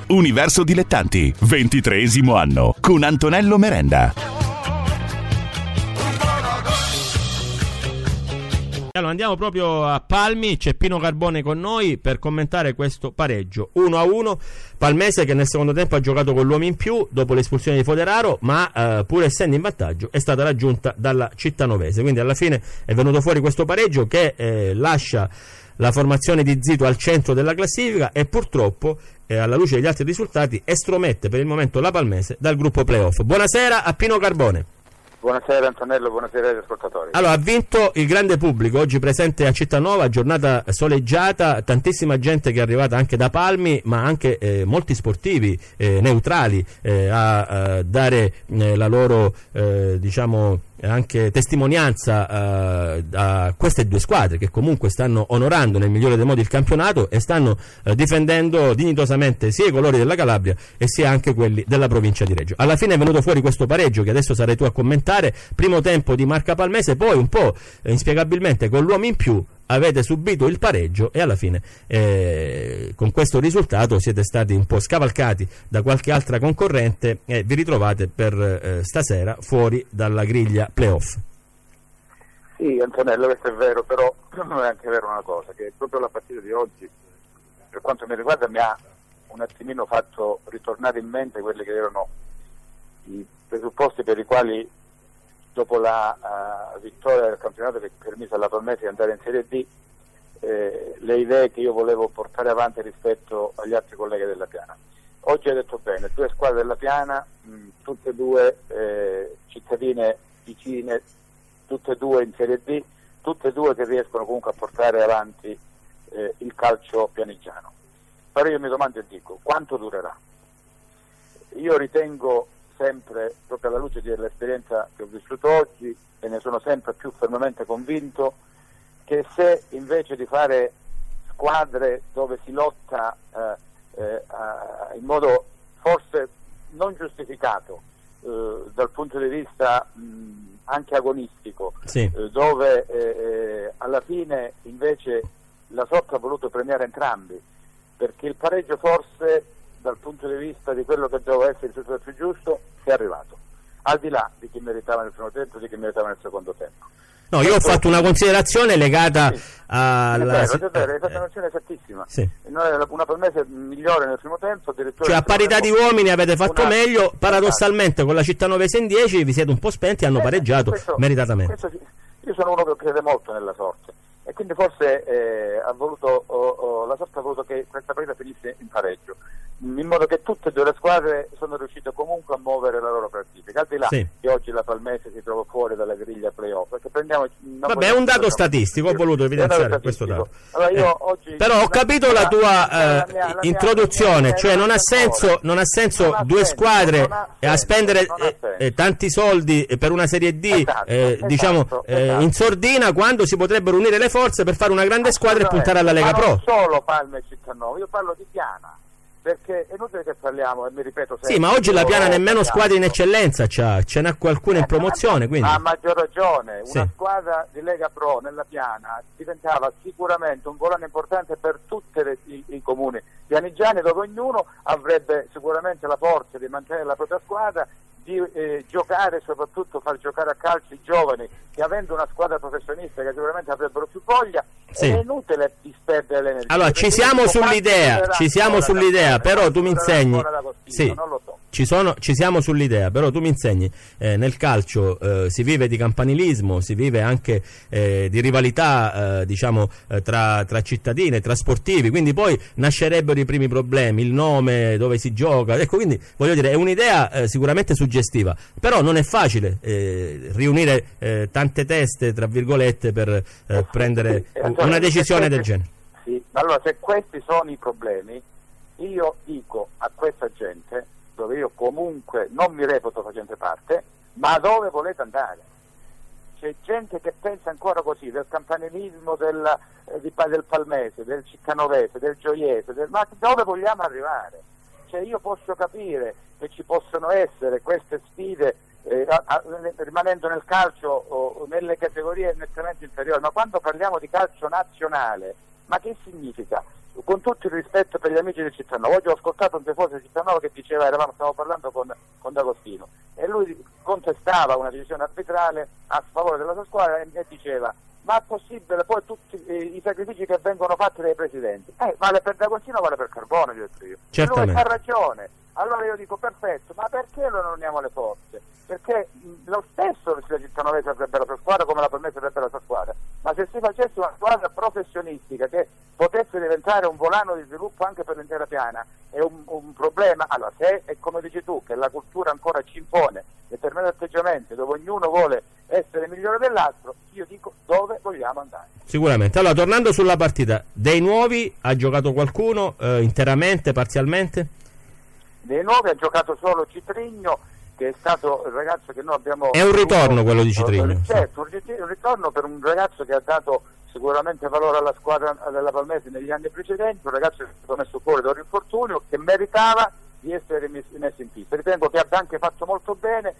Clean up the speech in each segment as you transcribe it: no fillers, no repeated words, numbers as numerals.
Universo Dilettanti, 23esimo anno, con Antonello Merenda. Allora andiamo proprio a Palmi, c'è Pino Carbone con noi per commentare questo pareggio 1-1. Palmese che nel secondo tempo ha giocato con l'uomo in più dopo l'espulsione di Foderaro, ma pur essendo in vantaggio è stata raggiunta dalla cittanovese, quindi alla fine è venuto fuori questo pareggio che lascia la formazione di Zito al centro della classifica e purtroppo alla luce degli altri risultati estromette per il momento la Palmese dal gruppo playoff. Buonasera a Pino Carbone. Buonasera Antonello, buonasera agli ascoltatori. Allora, ha vinto il grande pubblico oggi presente a Cittanova, giornata soleggiata, tantissima gente che è arrivata anche da Palmi, ma anche molti sportivi neutrali a dare la loro diciamo anche testimonianza a queste due squadre che comunque stanno onorando nel migliore dei modi il campionato e stanno difendendo dignitosamente sia i colori della Calabria e sia anche quelli della provincia di Reggio. Alla fine è venuto fuori questo pareggio che adesso sarai tu a commentare. Primo tempo di Marca Palmese, poi un po' inspiegabilmente con l'uomo in più avete subito il pareggio e alla fine con questo risultato siete stati un po' scavalcati da qualche altra concorrente e vi ritrovate per stasera fuori dalla griglia playoff. Sì Antonello, questo è vero, però non è anche vero una cosa, che proprio la partita di oggi per quanto mi riguarda mi ha un attimino fatto ritornare in mente quelli che erano i presupposti per i quali dopo la vittoria del campionato che permise alla Palmese di andare in Serie D, le idee che io volevo portare avanti rispetto agli altri colleghi della Piana. Oggi hai detto bene, due squadre della Piana, tutte e due cittadine vicine, tutte e due in Serie D, tutte e due che riescono comunque a portare avanti il calcio pianigiano. Però io mi domando e dico, quanto durerà? Io ritengo sempre, proprio alla luce dell'esperienza che ho vissuto oggi, e ne sono sempre più fermamente convinto, che se invece di fare squadre dove si lotta in modo forse non giustificato dal punto di vista anche agonistico, sì. Dove alla fine invece la sorte ha voluto premiare entrambi, perché il pareggio forse dal punto di vista di quello che doveva essere il risultato più giusto è arrivato, al di là di chi meritava nel primo tempo e di chi meritava nel secondo tempo. No, io ho fatto una considerazione legata alla... È vero, hai fatto una considerazione esattissima. Sì. Noi una Palmese migliore nel primo tempo, addirittura... Cioè a parità di uomini avete fatto meglio, paradossalmente con la cittanovese in 10 vi siete un po' spenti e hanno pareggiato meritatamente. Io sono uno che crede molto nella sorte e quindi forse la sorte ha voluto che questa partita finisse in pareggio, in modo che tutte e due le squadre sono riuscite comunque a muovere la loro classifica, al di là che oggi la Palmese si trova fuori dalla griglia playoff, perché vabbè, è un dato statistico, ho voluto evidenziare questo dato. Allora io oggi però ho capito la tua introduzione, cioè non ha senso due squadre a spendere tanti soldi per una Serie D in sordina, quando si potrebbero unire le forze per fare una grande squadra e puntare alla Lega Pro. Non solo Palme e Cittanova, io parlo di Piana, perché è inutile che parliamo, e mi ripeto sempre. Sì, ma oggi la Piana nemmeno squadre in eccellenza ce n'ha qualcuna in promozione, quindi. Ha maggior ragione, una squadra di Lega Pro nella Piana diventava sicuramente un volano importante per tutti i comuni pianigiani, dove ognuno avrebbe sicuramente la forza di mantenere la propria squadra, di giocare, soprattutto far giocare a calcio i giovani, che avendo una squadra professionista che sicuramente avrebbero più voglia, è inutile disperdere l'energia. Allora ci siamo sull'idea, però tu mi insegni non lo so. Ci siamo sull'idea, però tu mi insegni nel calcio si vive di campanilismo, si vive anche di rivalità tra cittadini, tra sportivi, quindi poi nascerebbero i primi problemi, il nome, dove si gioca, ecco, quindi voglio dire è un'idea sicuramente suggestiva, però non è facile riunire tante teste tra virgolette per prendere una decisione del genere. Sì, allora se questi sono i problemi, io dico a questa gente, dove io comunque non mi reputo facente parte, ma dove volete andare? C'è gente che pensa ancora così, del campanilismo del Palmese, del Cittanovese, del Gioiese, ma dove vogliamo arrivare? Cioè io posso capire che ci possono essere queste sfide rimanendo nel calcio o nelle categorie nettamente inferiori, ma quando parliamo di calcio nazionale, ma che significa? con tutto il rispetto per gli amici del Cittanova, oggi ho ascoltato un tifoso del Cittanova che diceva, stavo parlando con D'Agostino, e lui contestava una decisione arbitrale a favore della sua squadra e diceva: ma è possibile poi tutti i sacrifici che vengono fatti dai presidenti? Vale per D'Agostino, vale per Carbone, gli ho detto io. Certamente. Lui ha ragione. Allora io dico: perfetto, ma perché non uniamo le forze? Perché lo stesso la Cittanovese avrebbe la sua squadra come la Palmese avrebbe la sua squadra, ma se si facesse una squadra professionistica che potesse diventare un volano di sviluppo anche per l'intera piana, è un problema. Allora, se è come dici tu, che la cultura ancora ci impone determinati atteggiamenti dove ognuno vuole essere migliore dell'altro, io dico: dove vogliamo andare? Sicuramente. Allora, tornando sulla partita, dei nuovi ha giocato qualcuno interamente, parzialmente? Dei nuovi ha giocato solo Citrigno, che è stato il ragazzo che noi abbiamo... È un ritorno quello di Citrigno. Certo, un ritorno per un ragazzo che ha dato sicuramente valore alla squadra della Palmese negli anni precedenti, un ragazzo che è stato messo fuori da un infortunio, che meritava di essere messo in pista. Ritengo che abbia anche fatto molto bene,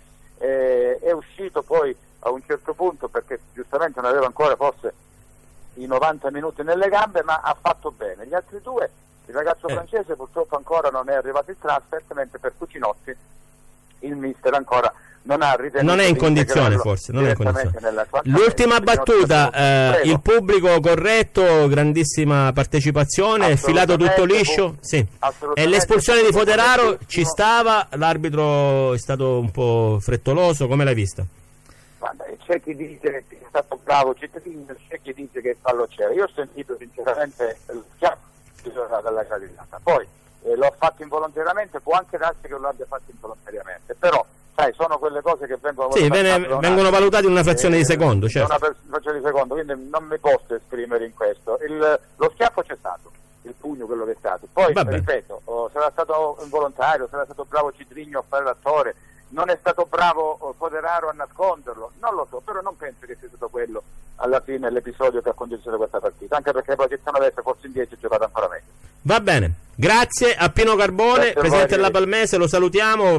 è uscito poi a un certo punto perché giustamente non aveva ancora forse i 90 minuti nelle gambe, ma ha fatto bene. Gli altri due, il ragazzo francese purtroppo ancora non è arrivato il trasfert, mentre per Cucinotti il mister ancora non ha ritenuto, non è in condizione, forse non è in condizione. L'ultima battuta, il pubblico corretto, grandissima partecipazione, è filato tutto liscio, sì. E l'espulsione di Foderaro ci stava, l'arbitro è stato un po' frettoloso, come l'hai vista? Guarda, c'è chi dice che è stato bravo Cittadino, c'è chi dice che il fallo c'era. Io ho sentito sinceramente il schiaffo dalla gradinata, poi l'ho fatto involontariamente, può anche darsi che lo abbia fatto involontariamente, però sai, sono quelle cose che vengono vengono valutate in una frazione di secondo, certo. Una frazione di secondo, quindi non mi posso esprimere in questo. Lo schiaffo c'è stato, il pugno quello che è stato, poi ripeto, sarà stato involontario, sarà stato bravo Citrigno a fare l'attore, non è stato bravo Foderaro a nasconderlo, non lo so, però non penso che sia stato quello alla fine l'episodio che ha condizionato questa partita, anche perché poi Cittanovese forse in 10 ha giocato ancora meglio. Va bene, grazie a Pino Carbone, presidente della Palmese, lo salutiamo.